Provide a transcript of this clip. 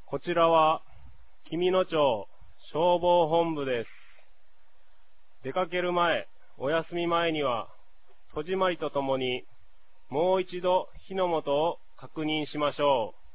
こちらは紀美野町消防本部です。出かける前、お休み前には戸締まりとともにもう一度火の元を確認しましょう。